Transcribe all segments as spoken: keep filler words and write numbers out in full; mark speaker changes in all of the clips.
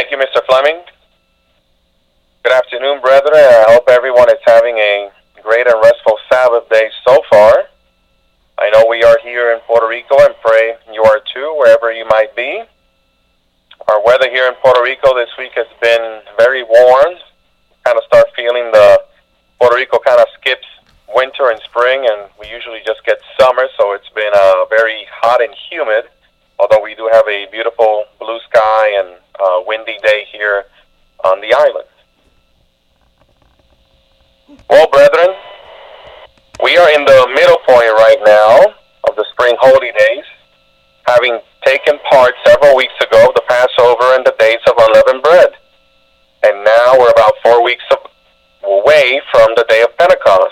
Speaker 1: Thank you, Mister Fleming. Good afternoon, brethren. I hope everyone is having a great and restful Sabbath day so far. I know we are here in Puerto Rico and pray you are too, wherever you might be. Our weather here in Puerto Rico this week has been very warm. Kind of start feeling the Puerto Rico kind of skips winter and spring, and we usually just get summer, so it's been uh, very hot and humid, although we do have a beautiful blue sky and uh, windy day here on the island. Well, brethren, we are in the middle point right now of the spring holy days, having taken part several weeks ago of the Passover and the days of unleavened bread. And now we're about four weeks away from the day of Pentecost.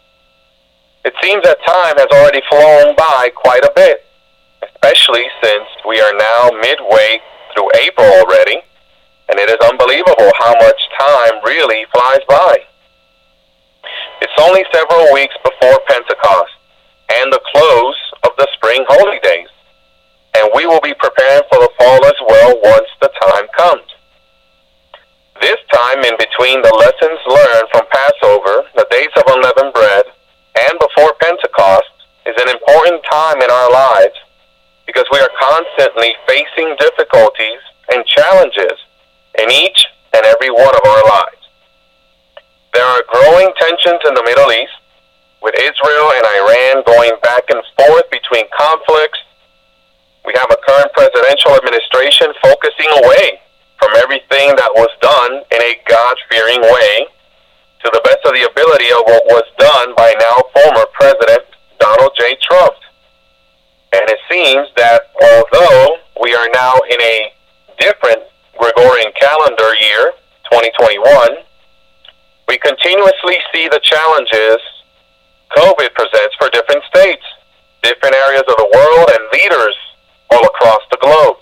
Speaker 1: It seems that time has already flown by quite a bit, especially since we are now midway through April already, and it is unbelievable how much time really flies by. It's only several weeks before Pentecost and the close of the spring holy days, and we will be preparing for the fall as well once the time comes. This time in between the lessons learned from Passover, the days of unleavened bread, and before Pentecost is an important time in our lives because we are constantly facing difficulties and challenges in each and every one of our lives. There are growing tensions in the Middle East, with Israel and Iran going back and forth between conflicts. We have a current presidential administration focusing away from everything that was done in a God-fearing way to the best of the ability of what was done by now former President Donald J. Trump. And it seems that although we are now in a different Gregorian calendar year, twenty twenty-one, we continuously see the challenges COVID presents for different states, different areas of the world, and leaders all across the globe.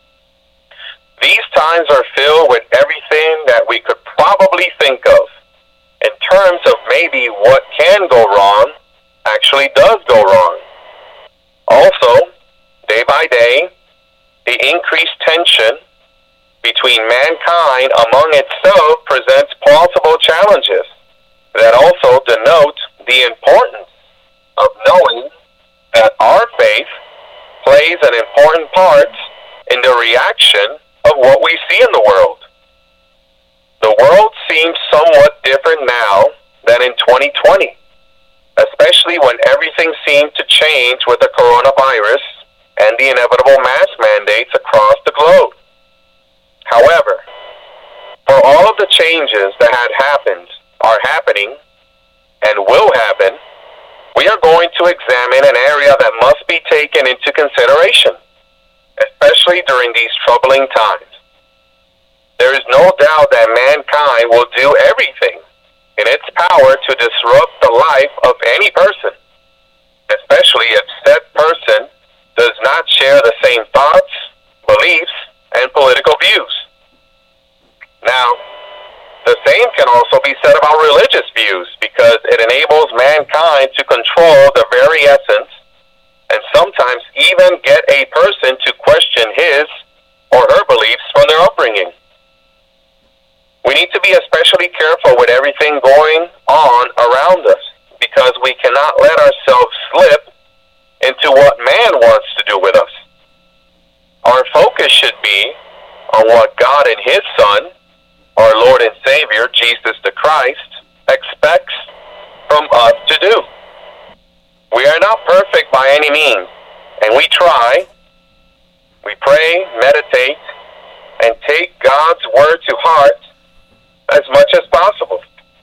Speaker 1: These times are filled with everything that we could probably think of in terms of maybe what can go wrong actually does go wrong. Also, day by day, the increased tension between mankind among itself presents plausible challenges that also denote the importance of knowing that our faith plays an important part in the reaction of what we see in the world. The world seems somewhat different now than in twenty twenty, especially when everything seemed to change with the coronavirus and the inevitable mask mandates across the globe. However, for all of the changes that had happened, are happening, and will happen, we are going to examine an area that must be taken into consideration, especially during these troubling times. There is no doubt that mankind will do everything in its power to disrupt the life of any person, especially if said person does not share the same thoughts, beliefs, and political views. Now, the same can also be said about religious views because it enables mankind to control the very essence and sometimes even get a person to question his or her beliefs from their upbringing. We need to be especially careful with everything going on around us because we cannot let ourselves slip into what man wants to do with us. Our focus should be on what God and His Son, our Lord and Savior, Jesus the Christ, expects from us to do. We are not perfect by any means, and we try, we pray, meditate, and take God's word to heart as much as possible.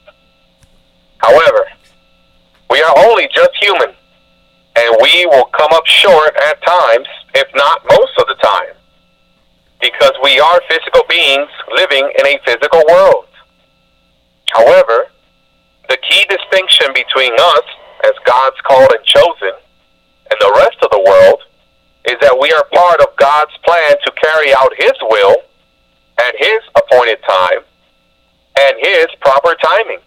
Speaker 1: However, we are only just human, and we will come up short at times, if not most of the time, because we are physical beings living in a physical world. However, the key distinction between us as God's called and chosen and the rest of the world is that we are part of God's plan to carry out His will at His appointed time and His proper timing.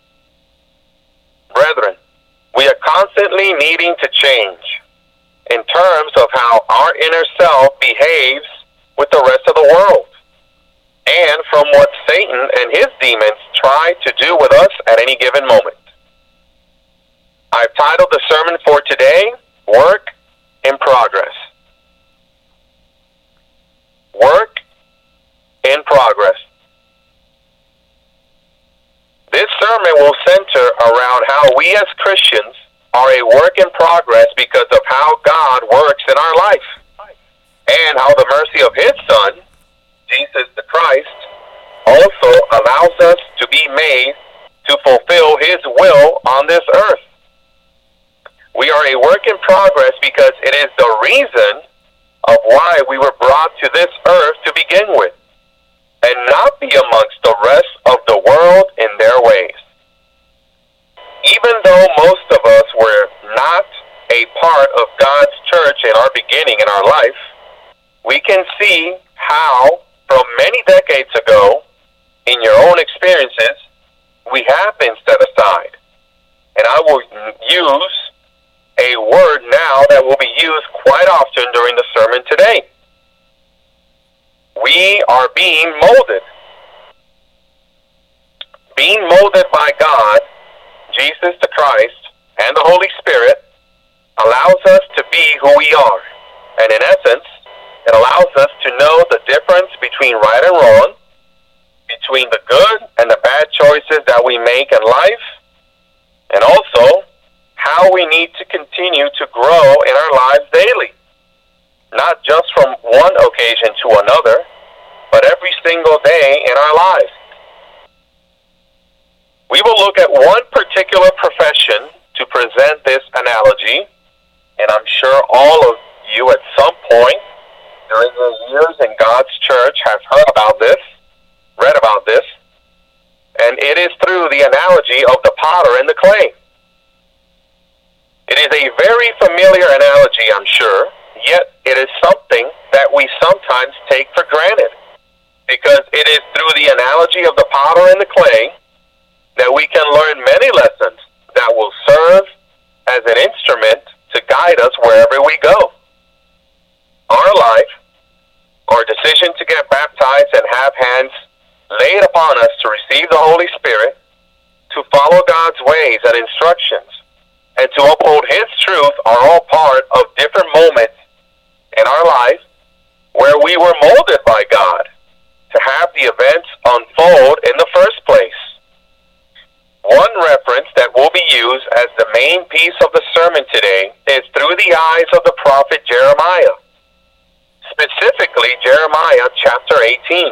Speaker 1: Brethren, we are constantly needing to change in terms of how our inner self behaves with the rest of the world. and from what Satan and his demons try to do with us at any given moment. I've titled the sermon for today, Work in Progress. Work in Progress. This sermon will center around how we as Christians are a work in progress because of how God works in our life, and how the mercy of his Son, Jesus the Christ, also allows us to be made to fulfill his will on this earth. We are a work in progress because it is the reason of why we were brought to this earth to begin with, and not be amongst the rest of the world in their ways. Even though most of us were not a part of God's church in our beginning in our life, we can see how, from many decades ago, in your own experiences, we have been set aside. And I will use a word now that will be used quite often during the sermon today. We are being molded. Being molded by God, Jesus the Christ, and the Holy Spirit allows us to be who we are. And in essence, it allows us to know the difference between right and wrong, between the good and the bad choices that we make in life, and also how we need to continue to grow in our lives daily. Not just from one occasion to another, but every single day in our lives. We will look at one particular profession to present this analogy, and I'm sure all of you at some point during the years in God's church have heard about this, read about this, and it is through the analogy of the potter and the clay. It is a very familiar analogy, I'm sure, yet it is something that we sometimes take for granted, because it is through the analogy of the potter and the clay that we can learn many lessons that will serve as an instrument to guide us wherever we go. Our life, our decision to get baptized and have hands laid upon us to receive the Holy Spirit, to follow God's ways and instructions, and to uphold his truth are all part of different moments in our life where we were molded by God to have the events unfold in the first place. One reference that will be used as the main piece of the sermon today is through the eyes of the prophet Jeremiah, specifically Jeremiah chapter eighteen.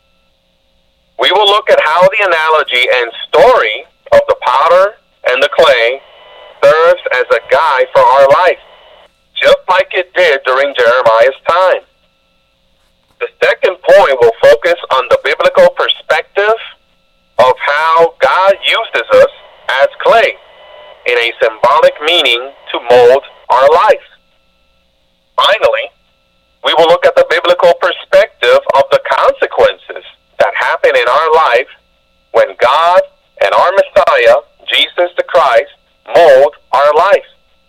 Speaker 1: We will look at how the analogy and story of the potter and the clay serves as a guide for our life, just like it did during Jeremiah's time. The second point will focus on the biblical perspective of how God uses us as clay in a symbolic meaning to mold our life. Finally, we will look at the biblical perspective of the consequences that happen in our life when God and our Messiah, Jesus the Christ, mold our life.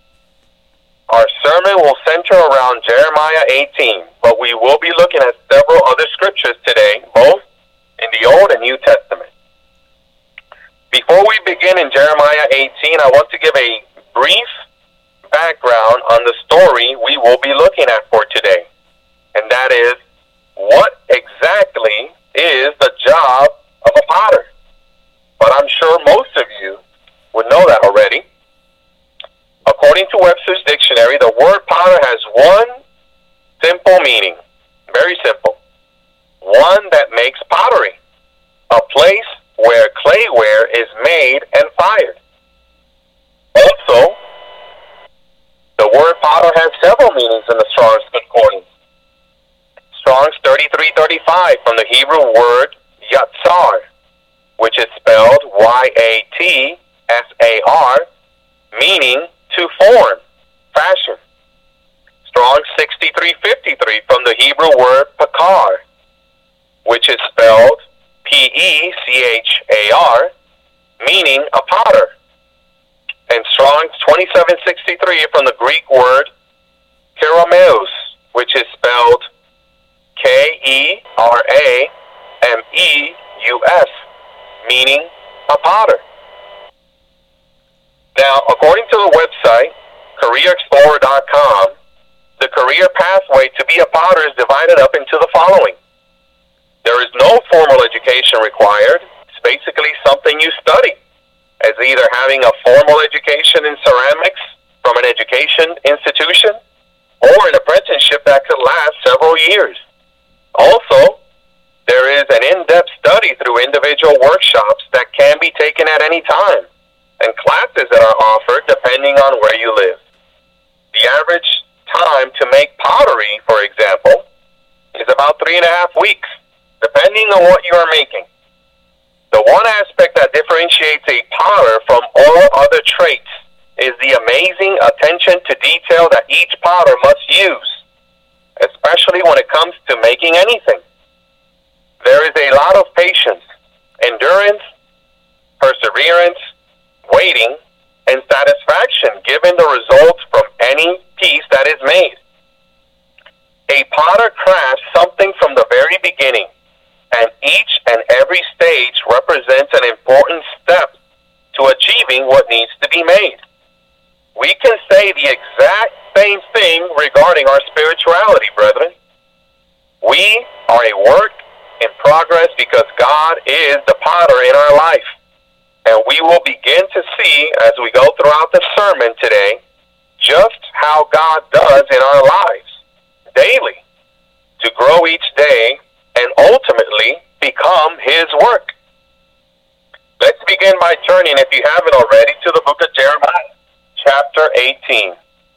Speaker 1: Our sermon will center around Jeremiah eighteen, but we will be looking at several other scriptures today, both in the Old and New Testament. Before we begin in Jeremiah eighteen, I want to give a brief background on the story we will be looking at for today. And that is, what exactly is the job of a potter? But I'm sure most of you would know that already. According to Webster's dictionary, the word potter has one simple meaning. Very simple. One that makes pottery. A place where clayware is made and fired. Also, the word potter has several meanings in the Strong's Concordance. Strong's thirty-three thirty-five from the Hebrew word yatsar, which is spelled Y A T S A R, meaning to form, fashion. Strong's sixty-three fifty-three from the Hebrew word pakar, which is spelled P E C H A R, meaning a potter. And Strong's twenty-seven sixty-three from the Greek word kerameus, which is spelled K E R A M E U S, meaning a potter. Now, according to the website, career explorer dot com, the career pathway to be a potter is divided up into the following. There is no formal education required. It's basically something you study, as either having a formal education in ceramics from an education institution or an apprenticeship that could last several years. Also, there is an in-depth study through individual workshops that can be taken at any time, and classes that are offered depending on where you live. The average time to make pottery, for example, is about three and a half weeks, depending on what you are making. The one aspect that differentiates a potter from all other traits is the amazing attention to detail that each potter must use, especially when it comes to making anything. There is a lot of patience, endurance, perseverance, waiting, and satisfaction given the results from any piece that is made. A potter crafts something from the very beginning, and each and every stage represents an important step to achieving what needs to be made. We can say the exact same thing regarding our spirituality, brethren. We are a work in progress because God is the potter in our life. And we will begin to see, as we go throughout the sermon today, just how God does in our lives daily to grow each day and ultimately become His work. Let's begin by turning, if you haven't already, to the book of Jeremiah, chapter eighteen.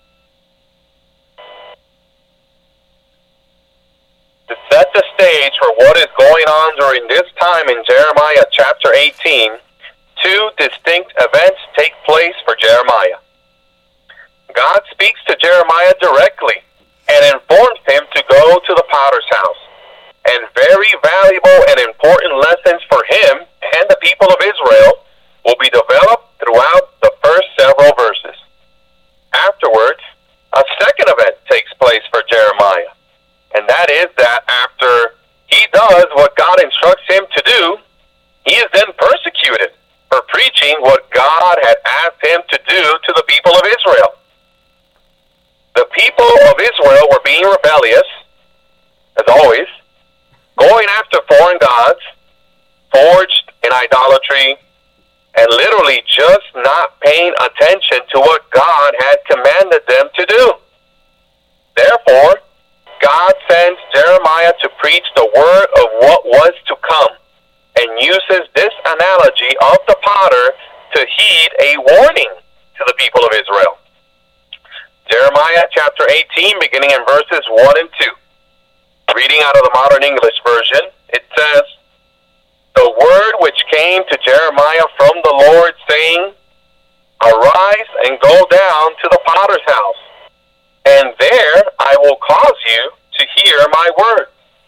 Speaker 1: To set the stage for what is going on during this time in Jeremiah chapter eighteen, two distinct events take place for Jeremiah. God speaks to Jeremiah directly and informs him to go to the potter's house. And very valuable and important lessons for him and the people of Israel will be developed throughout the first several verses. Afterwards, a second event takes place for Jeremiah. And that is that after he does what God instructs him to do, he is then persecuted for preaching what God had asked him to do to the people of Israel. The people of Israel were being rebellious, as always, going after foreign gods, forged in idolatry, and literally just not paying attention to what God had commanded them to do. Therefore, God sends Jeremiah to preach the word of what was to come, and uses this analogy of the potter to heed a warning to the people of Israel. Jeremiah chapter eighteen, beginning in verses one and two. Reading out of the Modern English Version, it says, "The word which came to Jeremiah from the Lord, saying, Arise and go down to the potter's house, and there I will cause you to hear my word."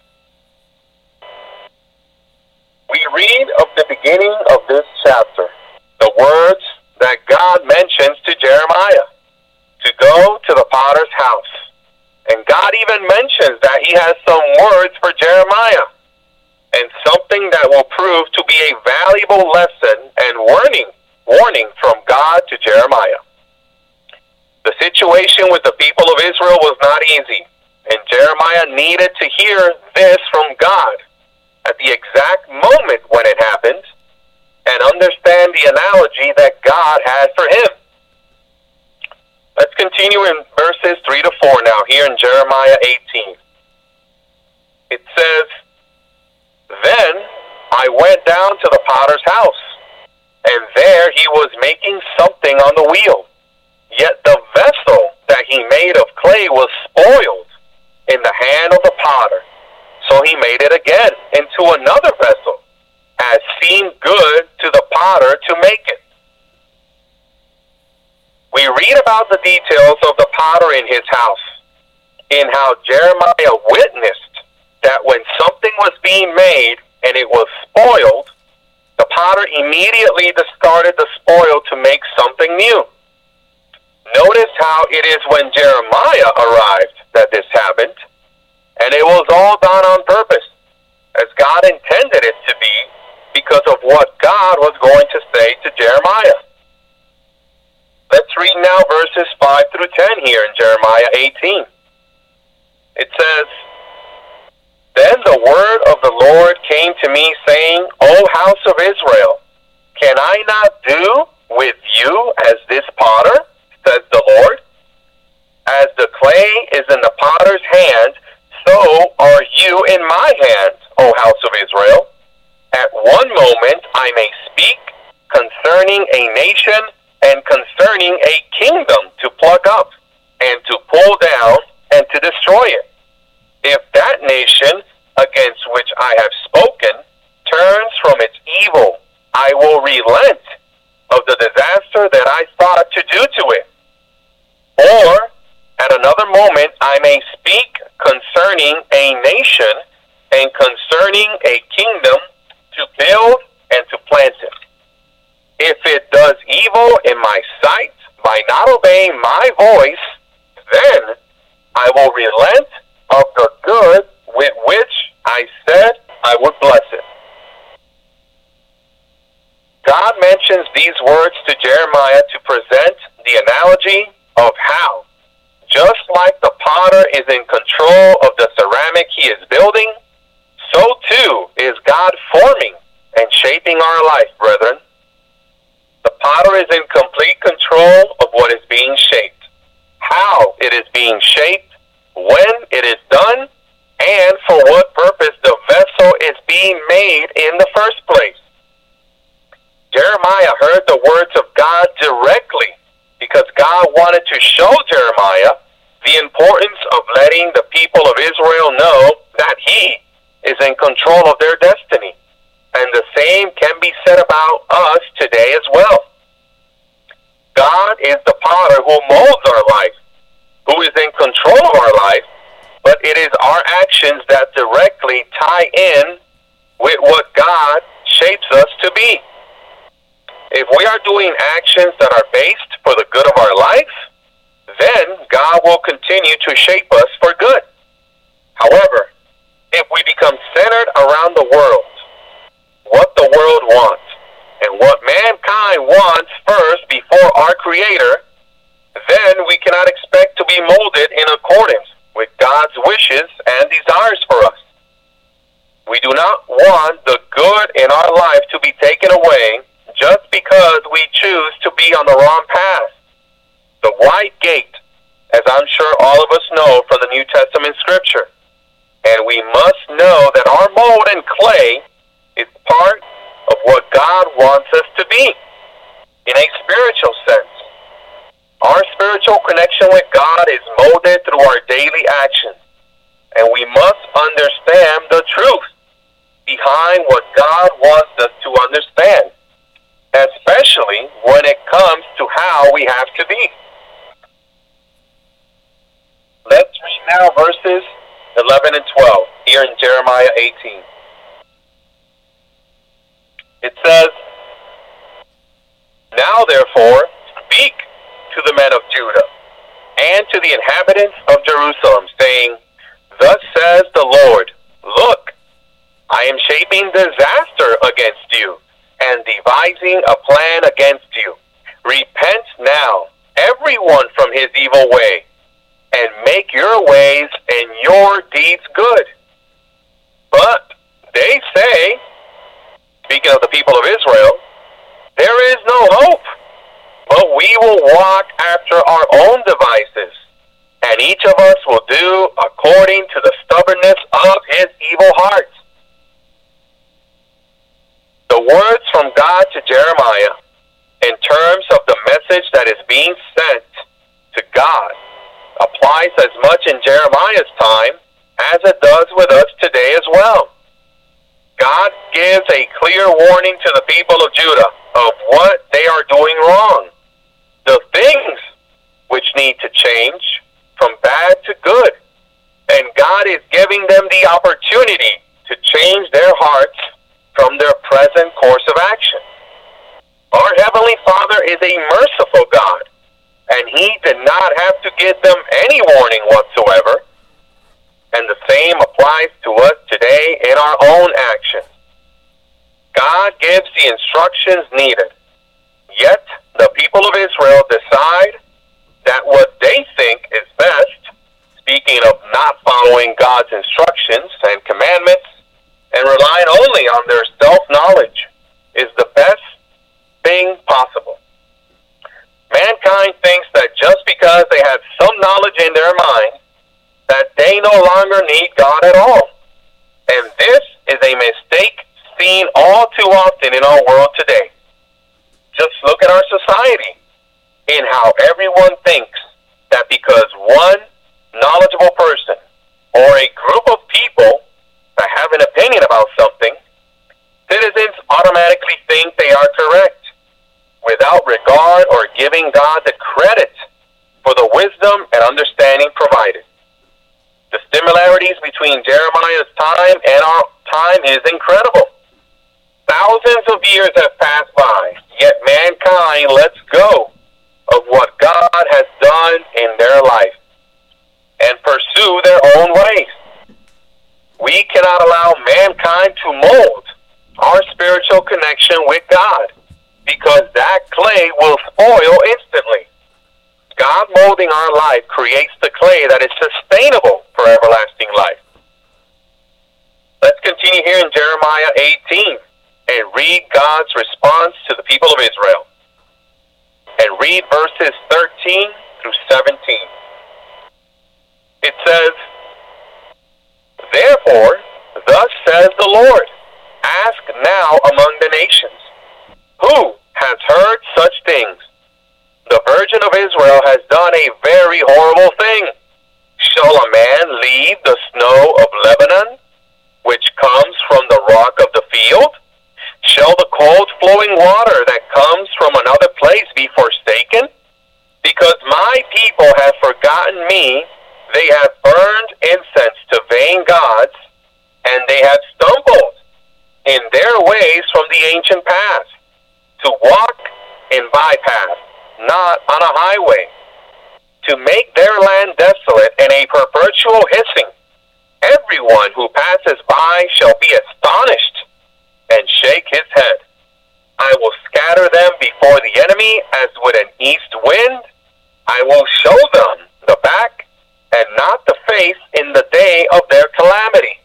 Speaker 1: We read of the beginning of this chapter, the words that God mentions to Jeremiah, to go to the potter's house. And God even mentions that he has some words for Jeremiah, and something that will prove to be a valuable lesson and warning, warning from God to Jeremiah. The situation with the people of Israel was not easy, and Jeremiah needed to hear this from God at the exact moment when it happened, and understand the analogy that God had for him. Let's continue in verses three to four now, here in Jeremiah eighteen. It says, "Then I went down to the potter's house, and there he was making something on the wheel. Yet the vessel that he made of clay was spoiled in the hand of the potter. So he made it again into another vessel, as seemed good to the potter to make it." We read about the details of the potter in his house, in how Jeremiah witnessed that when something was being made and it was spoiled, the potter immediately discarded the spoil to make something new. Notice how it is when Jeremiah arrived that this happened, and it was all done on purpose, as as God intended it to be because of what God was going to say to Jeremiah. Let's read now verses five through ten here in Jeremiah eighteen. It says, "Then the word of the Lord came to me, saying, O house of Israel, can I not do with you as this potter, says the Lord? As the clay is in the potter's hand, so are you in my hand, O house of Israel. At one moment I may speak concerning a nation and concerning a kingdom to pluck up and to pull down and to destroy it. If that nation against which I have spoken turns from its evil, I will relent of the disaster that I thought to do to it. Or at another moment I may speak concerning a nation and concerning a kingdom to build and to plant it. If it does evil in my sight by not obeying my voice, then I will relent of the good with which I said I would bless it." God mentions these words to Jeremiah to present the analogy of how, just like the potter is in control of the ceramic he is building, so too is God forming and shaping our life, brethren. The potter is in complete control of what is being shaped, how it is being shaped, when it is done, and for what purpose the vessel is being made in the first place. Jeremiah heard the words of God directly because God wanted to show Jeremiah the importance of letting the people of Israel know that he is in control of their destiny. And the same can be said about us today as well. God is the potter who molds our life, who is in control of our life, but it is our actions that directly tie in with what God shapes us to be. If we are doing actions that are based for the good of our life, then God will continue to shape us for good. However, if we become centered around the world, what the world wants, and what mankind wants first before our Creator, then we cannot expect to be molded in accordance with God's wishes and desires for us. We do not want the good in our life to be taken away just because we choose to be on the wrong path. The wide gate, as I'm sure all of us know from the New Testament scripture. And we must know that our mold in clay is part of what God wants us to be in a spiritual sense. Our spiritual connection with God is molded through our daily actions, and we must understand the truth behind what God wants us to understand, especially when it comes to how we have to be. Let's read now verses eleven and twelve here in Jeremiah eighteen. It says, "Now therefore speak to the men of Judah and to the inhabitants of Jerusalem, saying, Thus says the Lord, Look, I am shaping disaster against you and devising a plan against you. Repent now, everyone from his evil way, and make your ways and your deeds good. But they say," speaking of the people of Israel, "there is no hope, but we will walk after our own devices, and each of us will do according to the stubbornness of his evil heart." The words from God to Jeremiah in terms of the message that is being sent to God applies as much in Jeremiah's time as it does with us today as well. God gives a clear warning to the people of Judah of what they are doing wrong, the things which need to change from bad to good, and God is giving them the opportunity to change their hearts from their present course of action. Our Heavenly Father is a merciful God, and He did not have to give them any warning whatsoever. And the same applies to us today day in our own actions. God gives the instructions needed. Yet, the people of Israel decide that what they think is best, speaking of not following God's instructions and commandments, and relying only on their self-knowledge, is the best thing possible. Mankind thinks that just because they have some knowledge in their mind, that they no longer need God at all. And this is a mistake seen all too often in our world today. Just look at our society, in how everyone thinks that because one knowledgeable person or a group of people that have an opinion about something, citizens automatically think they are correct, without regard or giving God the credit for the wisdom and understanding provided. The similarities between Jeremiah's time and our time is incredible. Thousands of years have passed by, yet mankind lets go of what God has done in their life and pursue their own ways. We cannot allow mankind to mold our spiritual connection with God, because that clay will spoil instantly. God molding our life creates the clay that is sustainable for everlasting life. Let's continue here in Jeremiah eighteen and read God's response to the people of Israel. And read verses thirteen through seventeen. It says, "Therefore, thus says the Lord, ask now among the nations, who has heard such things? The Virgin of Israel has done a very horrible thing. Shall a man leave the snow of Lebanon, which comes from the rock of the field? Shall the cold flowing water that comes from another place be forsaken? Because my people have forgotten me, they have burned incense to vain gods, and they have stumbled in their ways from the ancient path, to walk in bypaths, not on a highway, to make their land desolate and a perpetual hissing. Everyone who passes by shall be astonished and shake his head. I will scatter them before the enemy as with an east wind. I will show them the back and not the face in the day of their calamity."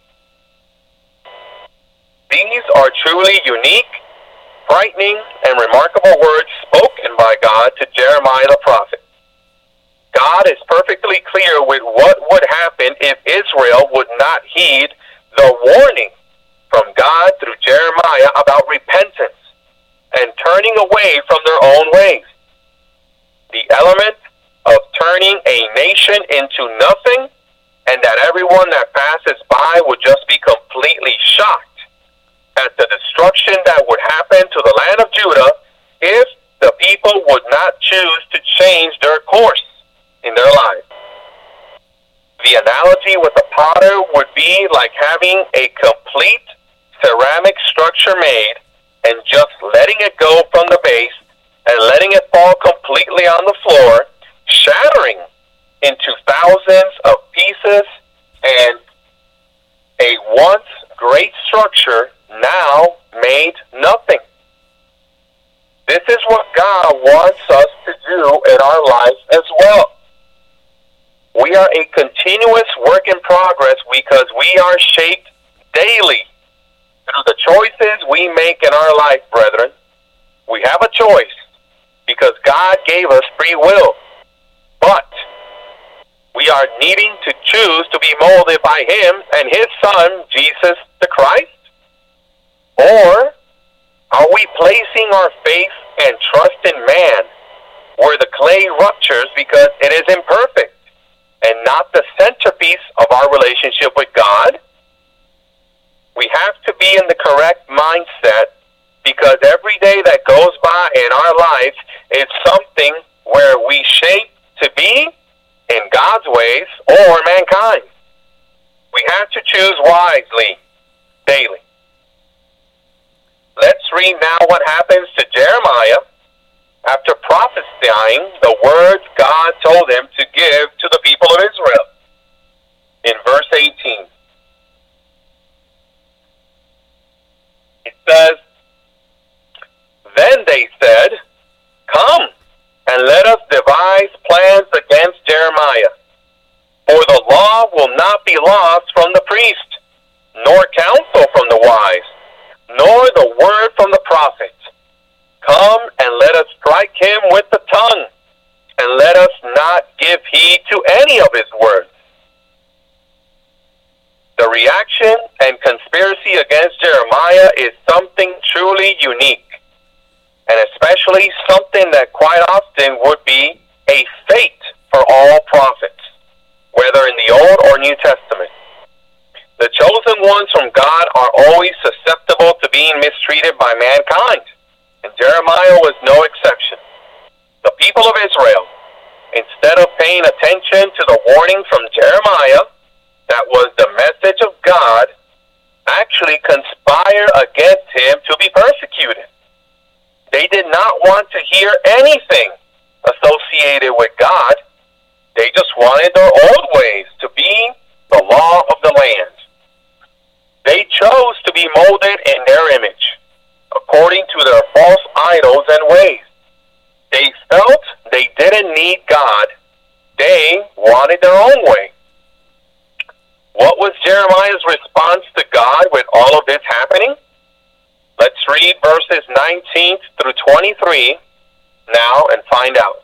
Speaker 1: These are truly unique, frightening, and remarkable words spoken by God to Jeremiah the prophet. God is perfectly clear with what would happen if Israel would not heed the warning from God through Jeremiah about repentance and turning away from their own ways. The element of turning a nation into nothing, and that everyone that passes by would just be completely shocked at the destruction that would happen to the land of Judah if the people would not choose to change their course in their lives. The analogy with the potter would be like having a complete ceramic structure made and just letting it go from the base and letting it fall completely on the floor, shattering into thousands of pieces, and a once great structure now made nothing. This is what God wants us to do in our lives as well. We are a continuous work in progress because we are shaped daily through the choices we make in our life, brethren. We have a choice because God gave us free will. But we are needing to choose to be molded by Him and His Son, Jesus the Christ? Or are we placing our faith and trust in man, where the clay ruptures because it is imperfect and not the centerpiece of our relationship with God? We have to be in the correct mindset, because every day that goes by in our life is something where we shape to be in God's ways or mankind. We have to choose wisely daily. Let's read now what happens to Jeremiah after prophesying the words God told him to give to the people of Israel. In verse eighteen, says, "Then they said, 'Come, and let us devise plans against Jeremiah. For the law will not be lost from the priest, nor counsel from the wise, nor the word from the prophets. Come and let us strike him with the tongue, and let us not give heed to any of his words.'" The reaction and conspiracy against Jeremiah is something truly unique, and especially something that quite often would be a fate for all prophets, whether in the Old or New Testament. The chosen ones from God are always susceptible to being mistreated by mankind, and Jeremiah was no exception. The people of Israel, instead of paying attention to the warning from Jeremiah, that was the message of God, actually conspire against him to be persecuted. They did not want to hear anything associated with God. They just wanted their old ways to be the law of the land. They chose to be molded in their image, according to their false idols and ways. They felt they didn't need God. They wanted their own way. What was Jeremiah's response to God with all of this happening? Let's read verses nineteen through twenty-three now and find out.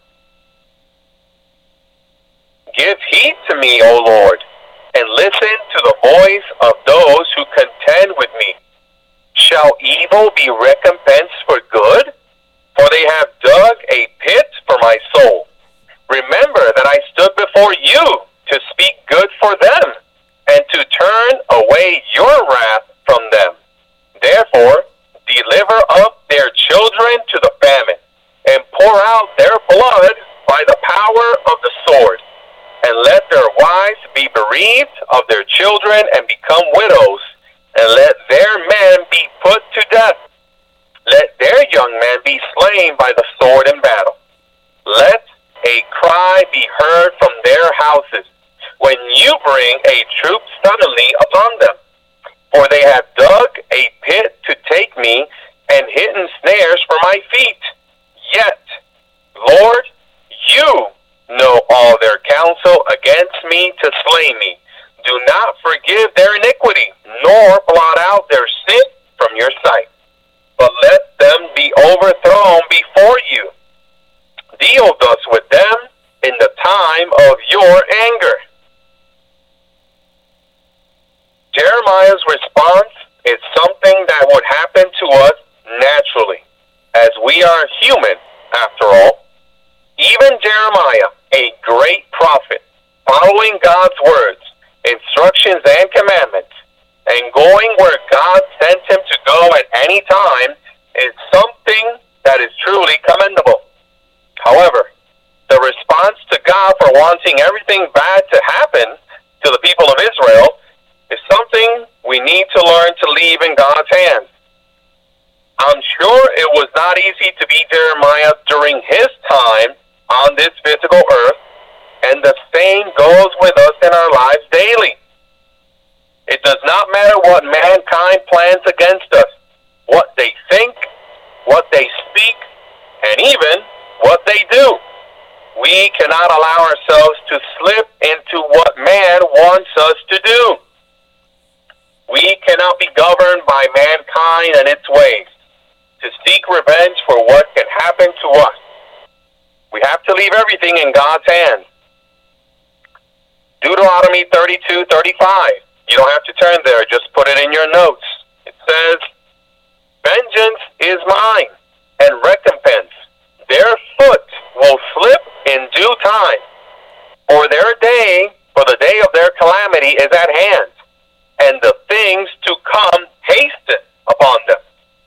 Speaker 1: "Give heed to me, O Lord, and listen to the voice of those who contend with me. Shall evil be recompensed for good? For they have dug a pit for my soul. Remember that I stood before you to speak good for them, and to turn away your wrath from them. Therefore, deliver up their children to the famine, and pour out their blood by the power of the sword, and let their wives be bereaved of their children and become widows, and let their men be put to death. Let their young men be slain by the sword in battle. Let a cry be heard from their houses, when you bring a troop suddenly upon them. For they have dug a pit to take me, and hidden snares for my feet. Yet, Lord, you know all their counsel against me to slay me. Do not forgive their iniquity, nor blot out their sin from your sight, but let them be overthrown before you. Deal thus with them in the time of your anger." Jeremiah's response is something that would happen to us naturally, as we are human after all. Even Jeremiah, a great prophet, following God's words, instructions, and commandments, and going where God sent him to go at any time, is something that is truly commendable. However, the response to God for wanting everything bad to happen to the people of Israel is something we need to learn to leave in God's hands. I'm sure it was not easy to be Jeremiah during his time on this physical earth, and the same goes with us in our lives daily. It does not matter what mankind plans against us, what they think, what they speak, and even what they do. We cannot allow ourselves to slip into what man wants us to do. We cannot be governed by mankind and its ways to seek revenge for what can happen to us. We have to leave everything in God's hands. Deuteronomy thirty-two thirty-five. You don't have to turn there, just put it in your notes. It says, "Vengeance is mine, and recompense. Their foot will slip in due time. For their day, for the day of their calamity is at hand, and the things to come hasten upon them."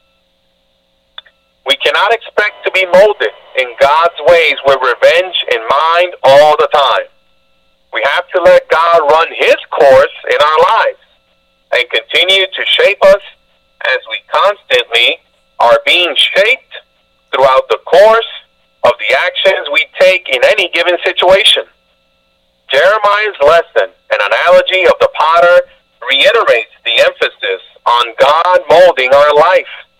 Speaker 1: We cannot expect to be molded in God's ways with revenge in mind all the time. We have to let God run his course in our lives and continue to shape us as we constantly are being shaped throughout the course of the actions we take in any given situation. Jeremiah's lesson, an analogy of the potter, reiterates the emphasis on God molding our life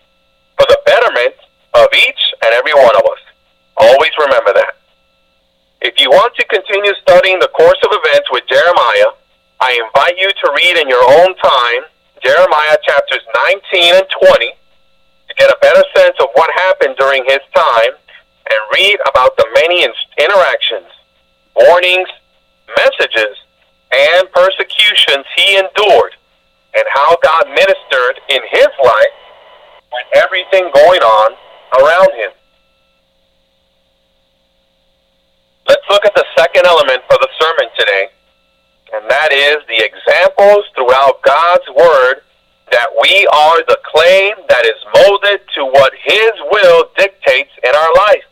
Speaker 1: for the betterment of each and every one of us. Always remember that. If you want to continue studying the course of events with Jeremiah, I invite you to read in your own time Jeremiah chapters nineteen and twenty to get a better sense of what happened during his time, and read about the many interactions, warnings, messages, and persecutions he endured, and how God ministered in his life with everything going on around him. Let's look at the second element for the sermon today, and that is the examples throughout God's Word that we are the clay that is molded to what His will dictates in our life.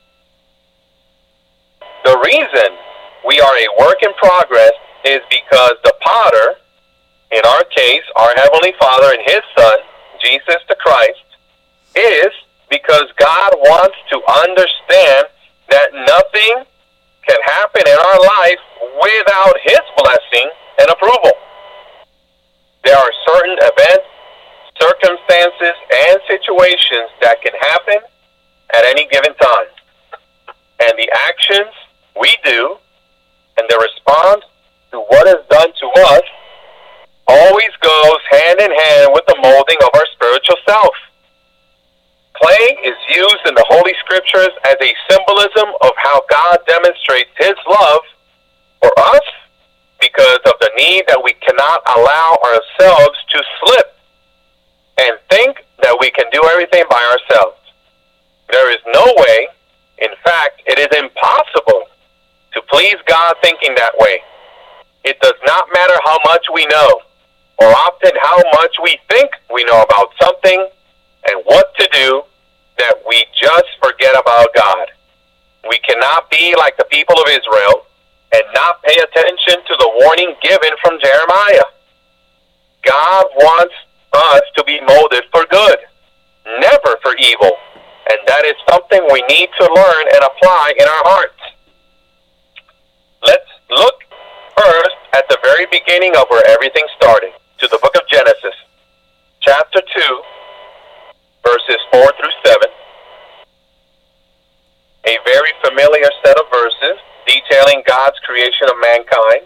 Speaker 1: The reason we are a work in progress is because the potter, in our case, our Heavenly Father and His Son, Jesus the Christ, is because God wants to understand that nothing can happen in our life without His blessing and approval. There are certain events, circumstances, and situations that can happen at any given time. And the actions we do and the response to what is done to us always goes hand in hand with the molding of our spiritual self. Clay is used in the Holy Scriptures as a symbolism of how God demonstrates His love for us because of the need that we cannot allow ourselves to slip and think that we can do everything by ourselves. There is no way, in fact, it is impossible to please God thinking that way. It does not matter how much we know, or often how much we think we know about something and what to do, that we just forget about God. We cannot be like the people of Israel and not pay attention to the warning given from Jeremiah. God wants us to be molded for good, never for evil. And that is something we need to learn and apply in our hearts. Let's look first at the very beginning of where everything started, to the book of Genesis, chapter two, verses four through seven. A very familiar set of verses detailing God's creation of mankind.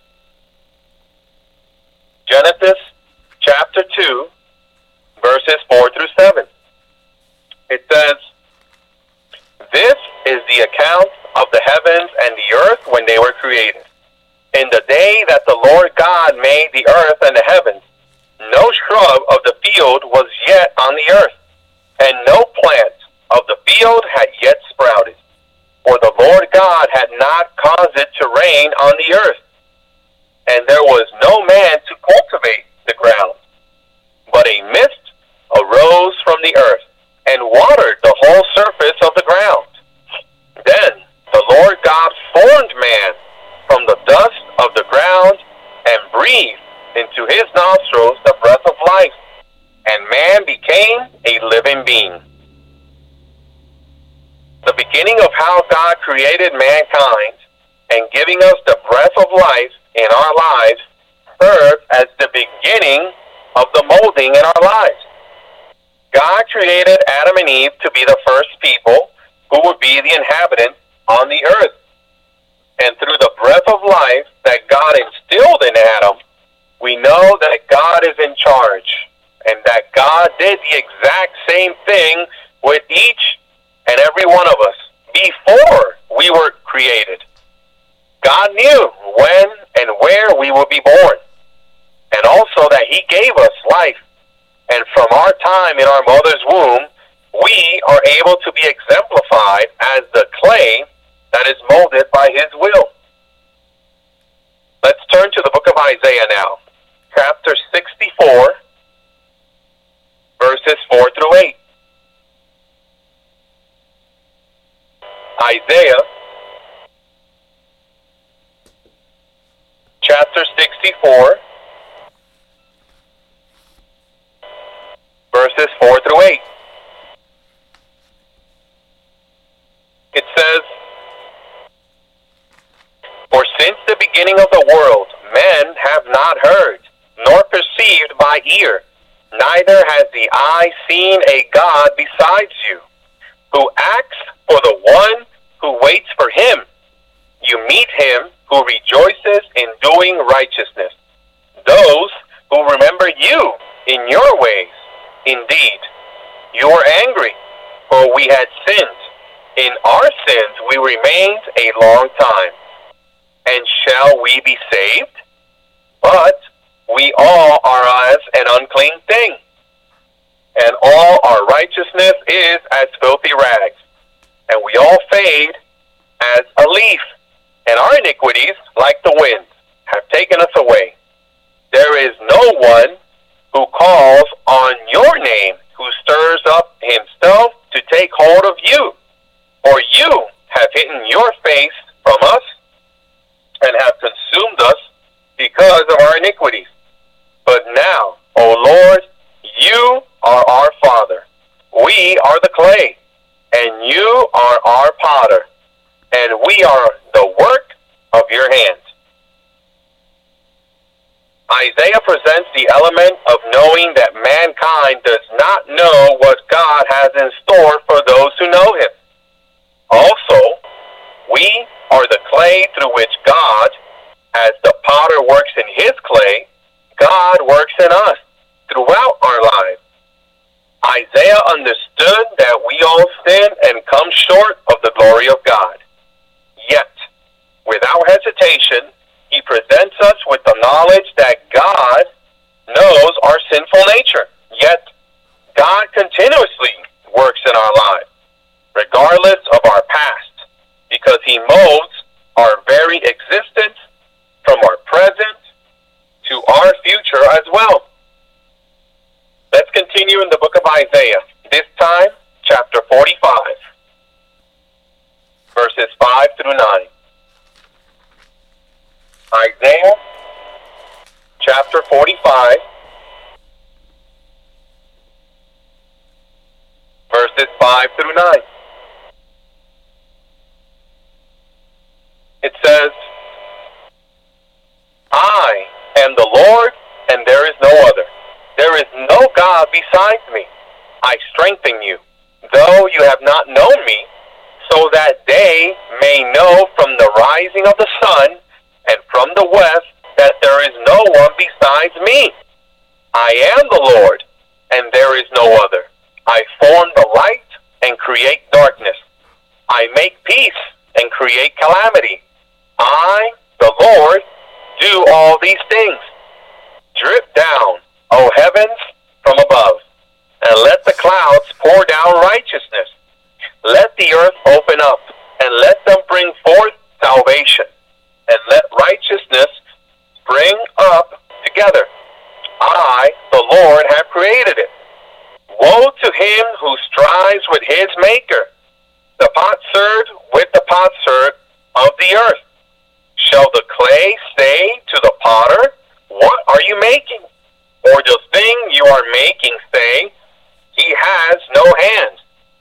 Speaker 1: Genesis chapter two, verses four through seven. It says, "This is the account of the heavens and the earth when they were created. In the day that the Lord God made the earth and the heavens, no shrub of the field was yet on the earth, and no plant of the field had yet sprouted, for the Lord God had not caused it to rain on the earth. And there was no man to cultivate the ground. But a mist arose from the earth, and watered the whole surface of the ground. Then the Lord God formed man from the dust of the ground, and breathed into his nostrils the breath of life, and man became a living being." The beginning of how God created mankind and giving us the breath of life in our lives serves as the beginning of the molding in our lives. God created Adam and Eve to be the first people who would be the inhabitants on the earth. And through the breath of life that God instilled in Adam, we know that God is in charge, and that God did the exact same thing with each and every one of us before we were created. God knew when and where we would be born, and also that He gave us life. And from our time in our mother's womb, we are able to be exemplified as the clay that is molded by His will. Let's turn to the book of Isaiah now, chapter sixty-four, verses four through eight. Isaiah, chapter sixty-four, verses four through eight. It says, "For since the beginning of the world, men have not heard, nor perceived by ear, Neither has the eye seen a God besides you, who acts for the one who waits for him. You meet him who rejoices in doing righteousness, those who remember you in your ways. Indeed, you were angry, for we had sinned. In our sins we remained a long time. And shall we be saved? But we all are as an unclean thing, and all our righteousness is as filthy rags. And we all fade as a leaf, and our iniquities, like the wind, have taken us away. There is no one who calls on your name, who stirs up himself to take hold of you. For you have hidden your face from us, and have consumed us because of our iniquities. But now, O Lord, you are our Father. We are the clay, and you are our potter, and we are the work of your hands. Isaiah presents the element of knowing that mankind does not know what God has in store for those who know him. Also, we are the clay through which God, as the potter works in his clay, God works in us throughout our lives. Isaiah understood that we all sin and come short of the glory of God. Yet, without hesitation, he presents us with the knowledge that God knows our sinful nature. Yet, God continuously works in our lives, regardless of our past, because he molds our very existence from our present to our future as well. Let's continue in the book of Isaiah, this time, chapter forty-five, verses five through nine. Isaiah, chapter forty-five, verses five through nine. It says, I am the Lord, and there is no other. There is no God besides me. I strengthen you, though you have not known me, so that they may know from the rising of the sun and from the west that there is no one besides me. I am the Lord, and there is no other. I form the light and create darkness. I make peace and create calamity. I, the Lord, do all these things. Drip down, O heavens, from above, and let the clouds pour down righteousness. Let the earth open up, and let them bring forth salvation, and let righteousness spring up together. I, the Lord, have created it. Woe to him who strives with his maker, the potsherd with the potsherd of the earth. Shall the clay say to the potter, what are you making? Or the thing you are making say, he has no hands?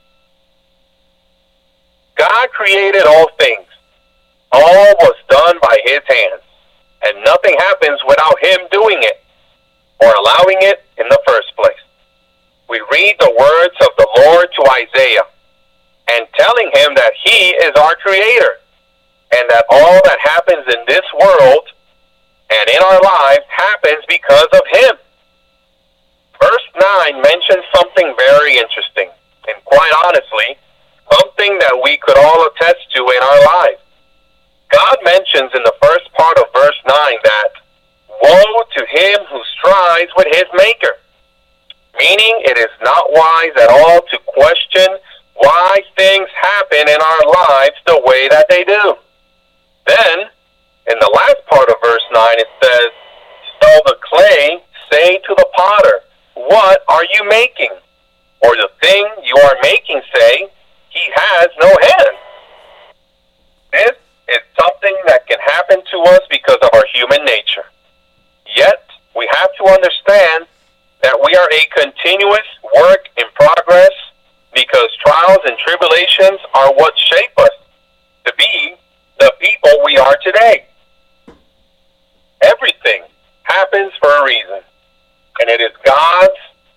Speaker 1: God created all things. All was done by his hands, and nothing happens without him doing it, or allowing it in the first place. We read the words of the Lord to Isaiah, and telling him that he is our creator, and that all that happens in this world and in our lives happens because of him. Verse nine mentions something very interesting, and quite honestly, something that we could all attest to in our lives. God mentions in the first part of verse nine that, woe to him who strives with his maker, meaning it is not wise at all to question why things happen in our lives the way that they do. Then, in the last part of verse nine, it says, so the clay say to the potter, what are you making? Or the thing you are making say, he has no hands. This is something that can happen to us because of our human nature. Yet, we have to understand that we are a continuous work in progress, because trials and tribulations are what shape us to be the people we are today. Everything happens for a reason, and it is God's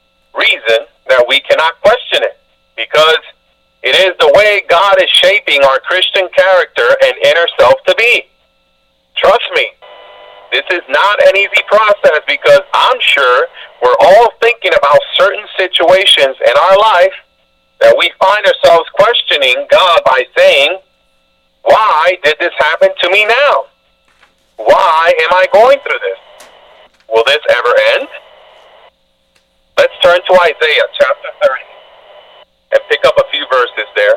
Speaker 1: way God is shaping our Christian character and inner self to be. Trust me, this is not an easy process, because I'm sure we're all thinking about certain situations in our life that we find ourselves questioning God by saying, why did this happen to me now? Why am I going through this? Will this ever end? Let's turn to Isaiah chapter thirty and pick up a few verses there.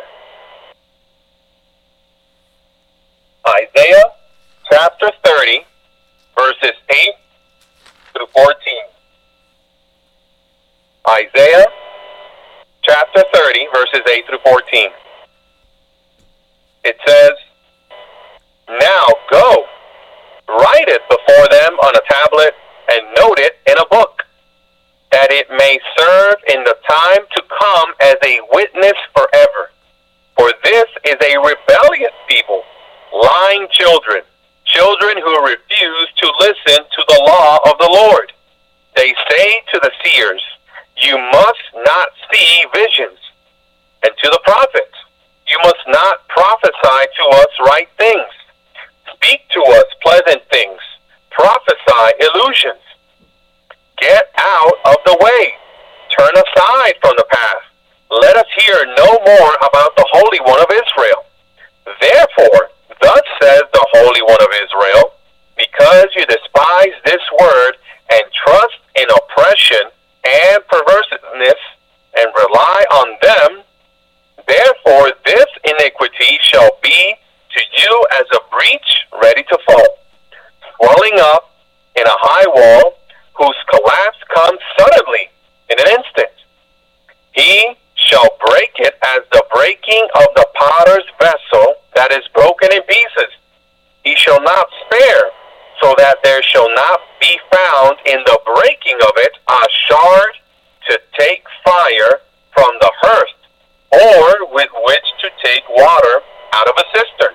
Speaker 1: Isaiah chapter thirty, verses eight through fourteen. Isaiah chapter thirty, verses eight through fourteen. It says, "Now go, write it before them on a tablet, and note it in a book, that it may serve in the time to come as a witness forever. For this is a rebellious people, lying children, children who refuse to listen to the law of the Lord. They say to the seers, 'You must not see visions,' and to the prophets, 'You must not prophesy to us right things. Speak to us pleasant things, prophesy illusions. Get out of the way, turn aside from the path. Let us hear no more about the Holy One of Israel. Therefore, thus says the Holy One of Israel, because you despise this word and trust in oppression and perverseness and rely on them, therefore this iniquity shall be to you as a breach ready to fall, swelling up in a high wall, whose collapse comes suddenly in an instant. He shall break it as the breaking of the potter's vessel that is broken in pieces. He shall not spare, so that there shall not be found in the breaking of it a shard to take fire from the hearth, or with which to take water out of a cistern."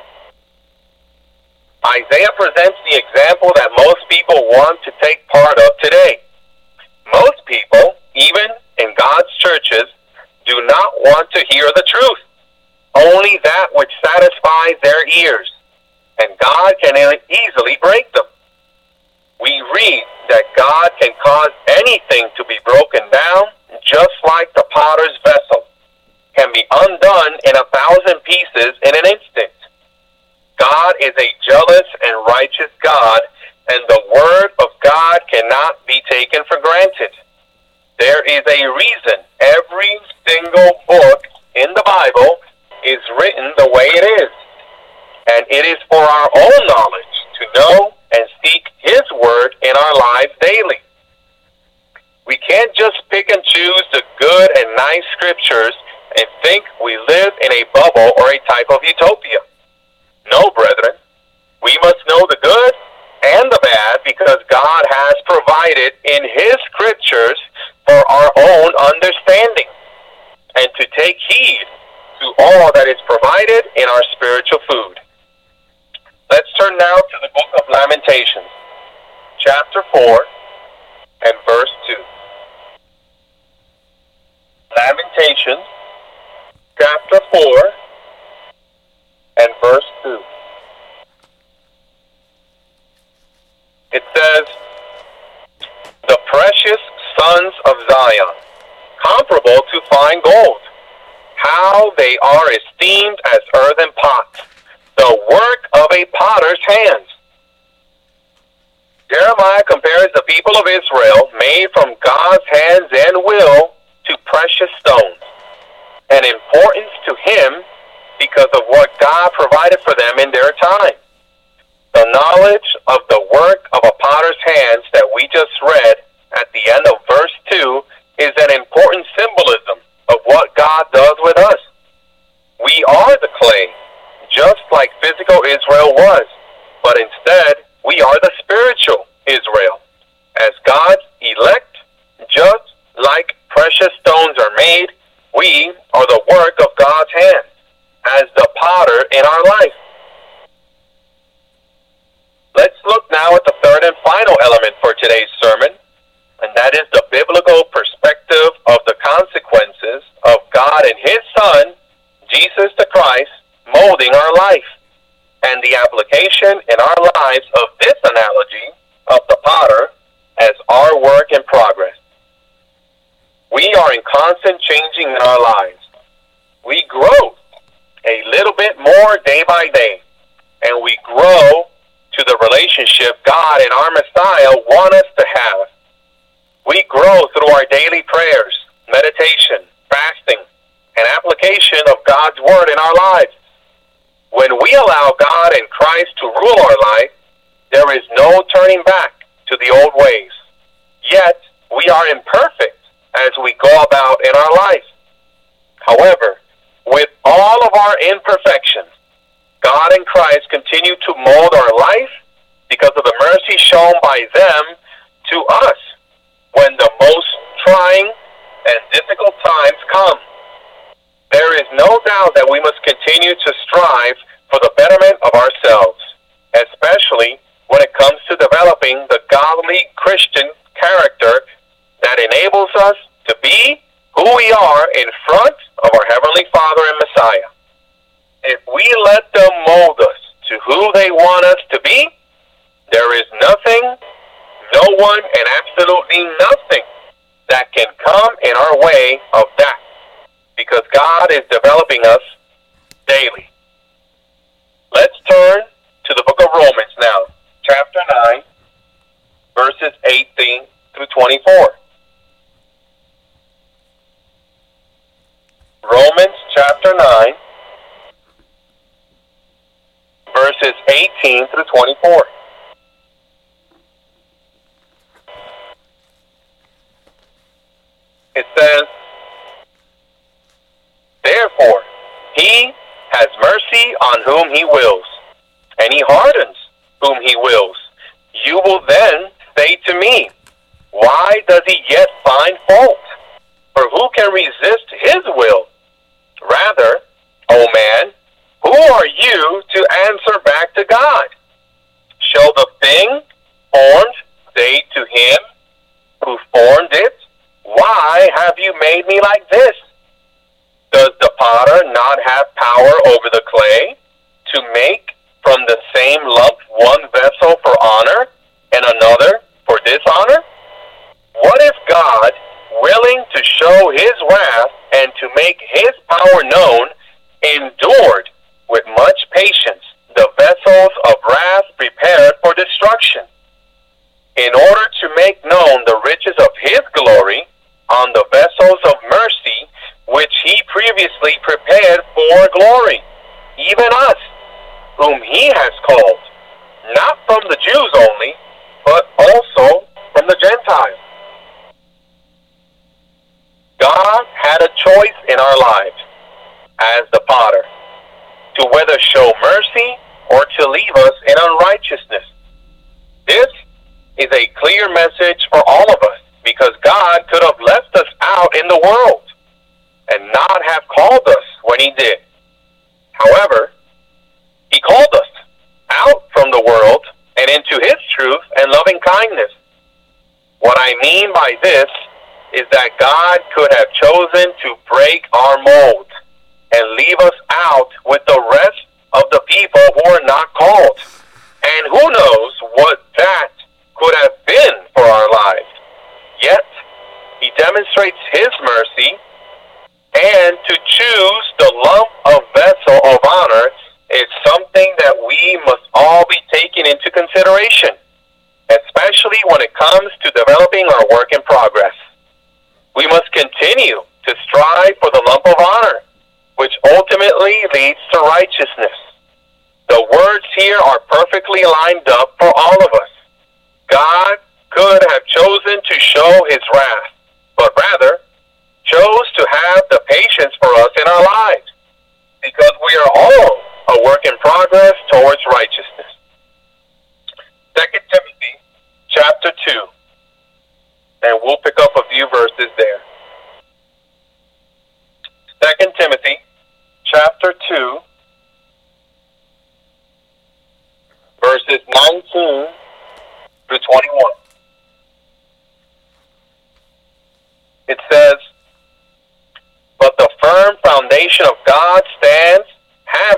Speaker 1: Isaiah presents the example that most people want to take part of today. Most people, even in God's churches, do not want to hear the truth, only that which satisfies their ears, and God can easily break them. We read that God can cause anything to be broken down, just like the potter's vessel can be undone in a thousand pieces in an instant. God is a jealous and righteous God, and the word of God cannot be taken for granted. There is a reason every single book in the Bible is written the way it is, and it is for our own knowledge to know and seek His word in our lives daily. We can't just pick and choose the good and nice scriptures and think we live in a bubble or a type of utopia. No, brethren, we must know the good and the bad, because God has provided in His scriptures for our own understanding, and to take heed to all that is provided in our spiritual food. Let's turn now to the book of Lamentations, chapter four and verse two. Lamentations, chapter four and verse two. It says, "The precious sons of Zion, comparable to fine gold, how they are esteemed as earthen pots, the work of a potter's hands." Jeremiah compares the people of Israel, made from God's hands and will, to precious stones, an importance to him because of what God provided for them in their time. The knowledge of the work of a potter's hands that we just read at the end of verse two is an important symbolism of what God does with us. We are the clay, just like physical Israel was, but instead we are the spiritual Israel. As God's elect, just like precious stones are made, we are the work of God's hands, as the potter in our life. Let's look now at the third and final element for today's sermon, and that is the biblical perspective of the consequences of God and His Son, Jesus the Christ molding our life, and the application in our lives of this analogy of the potter as our work in progress. We are in constant changing in our lives. We grow a little bit more day by day, and we grow to the relationship God and our Messiah want us to have. We grow through our daily prayers, meditation, fasting, and application of God's Word in our lives. When we allow God and Christ to rule our life, there is no turning back to the old ways. Yet, we are imperfect as we go about in our life. However, with all of our imperfections, God and Christ continue to mold our life because of the mercy shown by them to us when the most trying and difficult times come. There is no doubt that we must continue to strive for the betterment of ourselves, especially when it comes to developing the godly Christian character that enables us to be who we are in front of our Heavenly Father and Messiah. If we let them mold us to who they want us to be, there is nothing, no one, and absolutely nothing that can come in our way of that, because God is developing us daily. Let's turn to the book of Romans now, chapter nine, verses eighteen through twenty-four. Romans chapter nine, verses eighteen through twenty-four. It says, "Therefore, he has mercy on whom he wills, and he hardens whom he wills. You will then say to me, why does he yet find fault? For who can resist his will? Rather, O man, who are you to answer back to God? Shall the thing formed say to him who formed it, why have you made me like this? Does the potter not have power over the clay to make from the same lump one vessel for honor and another for dishonor? What if God, willing to show his wrath and to make his power known, endured with much patience the vessels of wrath prepared for destruction, in order to make known the riches of his glory on the vessels of mercy, which he previously prepared for glory, even us, whom he has called, not from the Jews only, but also from the Gentiles." God had a choice in our lives as the potter, to whether show mercy or to leave us in unrighteousness. This is a clear message for all of us, because God could have left us out in the world and not have called us when he did. However, he called us out from the world and into his truth and loving kindness. What I mean by this is that God could have chosen to break our mold and leave us out with the rest of the people who are not called. And who knows what that could have been for our lives. Yet, he demonstrates his mercy, and to choose the lump of vessel of honor is something that we must all be taking into consideration, especially when it comes to developing our work in progress. We must continue to strive for the lump of honor, which ultimately leads to righteousness. The words here are perfectly lined up for all of us. God could have chosen to show his wrath, but rather chose to have the patience for us in our lives, because we are all a work in progress towards righteousness. Second Timothy chapter two, and we'll pick up a few verses there. Second Timothy chapter two, verses nineteen through twenty-one. It says, "But the firm foundation of God stands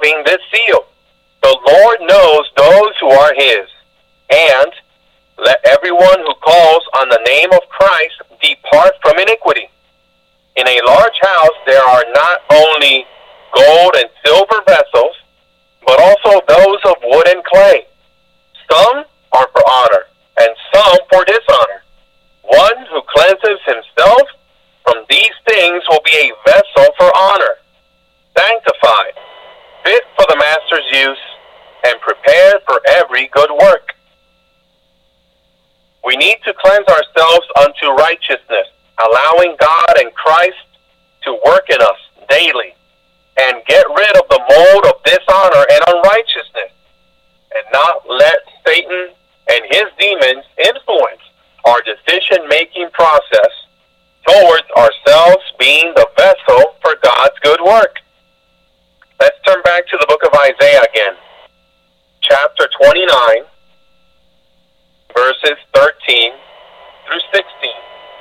Speaker 1: having this seal. The Lord knows those who are his. And let everyone who calls on the name of Christ depart from iniquity. In a large house there are not only gold and silver vessels, but also those of wood and clay. Some are for honor, and some for dishonor. One who cleanses himself from these things will be a vessel for honor, sanctified, fit for the master's use, and prepared for every good work. We need to cleanse ourselves unto righteousness, allowing God and Christ to work in us daily, and get rid of the mold of dishonor and unrighteousness, and not let Satan and his demons influence our decision-making process towards ourselves being the vessel for God's good work. Let's turn back to the book of Isaiah again. Chapter twenty-nine, verses thirteen through sixteen.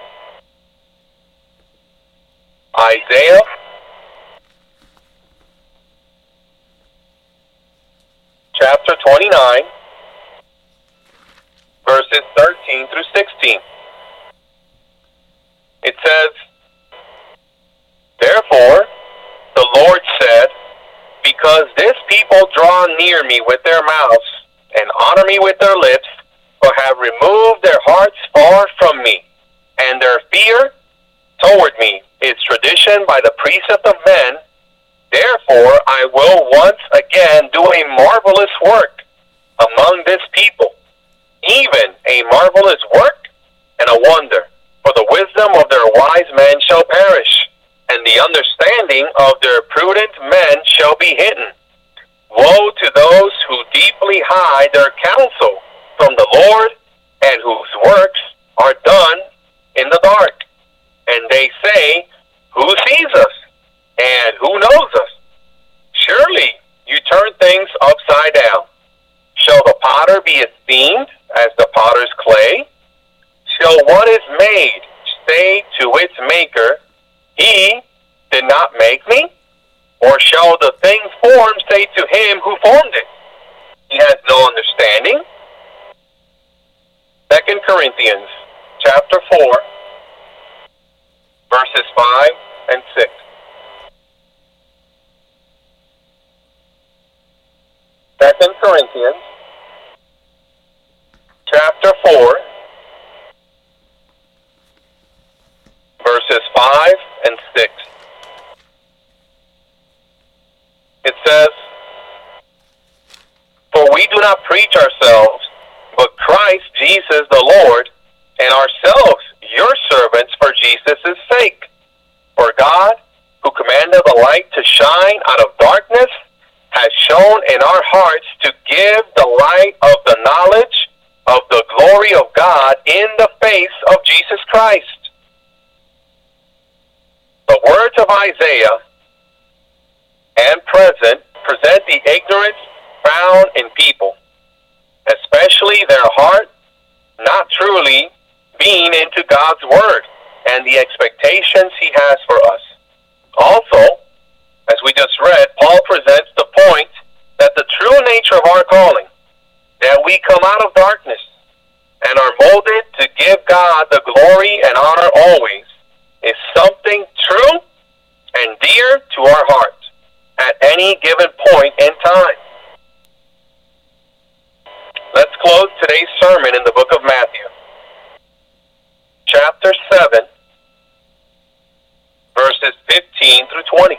Speaker 1: Isaiah chapter twenty-nine, verses thirteen through sixteen. It says, "Therefore, the Lord said, because this people draw near me with their mouths and honor me with their lips, but have removed their hearts far from me, and their fear toward me is tradition by the precept of men, therefore I will once again do a marvelous work among this people, even a marvelous work and a wonder, for the wisdom of their wise men shall perish, and the understanding of their prudent men shall be hidden. Woe to those who deeply hide their counsel from the Lord, and whose works are done in the dark. And they say, who sees us? And who knows us? Surely you turn things upside down. Shall the potter be esteemed as the potter's clay? Shall what is made say to its maker, he did not make me? Or shall the thing formed say to him who formed it, he has no understanding? Second Corinthians chapter four, verses five and six. Second Corinthians chapter four, verses five and six. It says, for we do not preach ourselves, but Christ Jesus the Lord, and ourselves your servants for Jesus' sake. For God, who commanded the light to shine out of darkness, has shown in our hearts to give the light of the knowledge of the glory of God in the face of Jesus Christ. The words of Isaiah and present present the ignorance found in people, especially their heart not truly being into God's word and the expectations he has for us. Also, as we just read, Paul presents the point that the true nature of our calling, that we come out of darkness and are molded to give God the glory and honor always, is something true and dear to our heart at any given point in time. Let's close today's sermon in the book of Matthew, chapter seven, verses fifteen through twenty.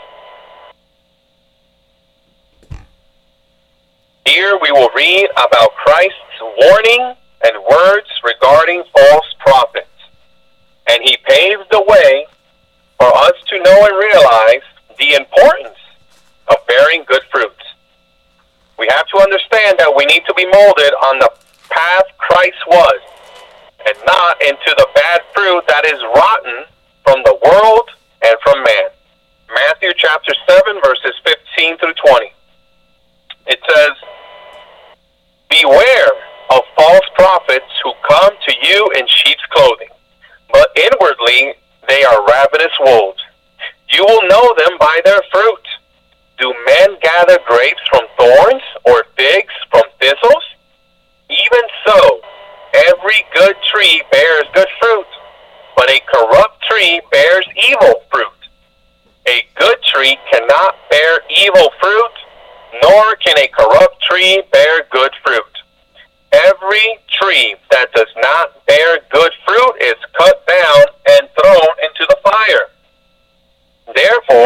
Speaker 1: Here we will read about Christ's warning and words regarding false prophets, and he paves the way for us to know and realize the importance of bearing good fruits. We have to understand that we need to be molded on the path Christ was, and not into the bad fruit that is rotten from the world and from man. Matthew chapter seven, verses fifteen through twenty. It says, beware of false prophets who come to you in sheep's clothing, but inwardly they are ravenous wolves. You will know them by their fruit. Do men gather grapes from thorns or figs from thistles? Even so, every good tree bears good fruit, but a corrupt tree bears evil fruit. A good tree cannot bear evil fruit, nor can a corrupt tree bear good fruit. Every tree that does not bear good fruit is cut down and thrown into the fire. Therefore,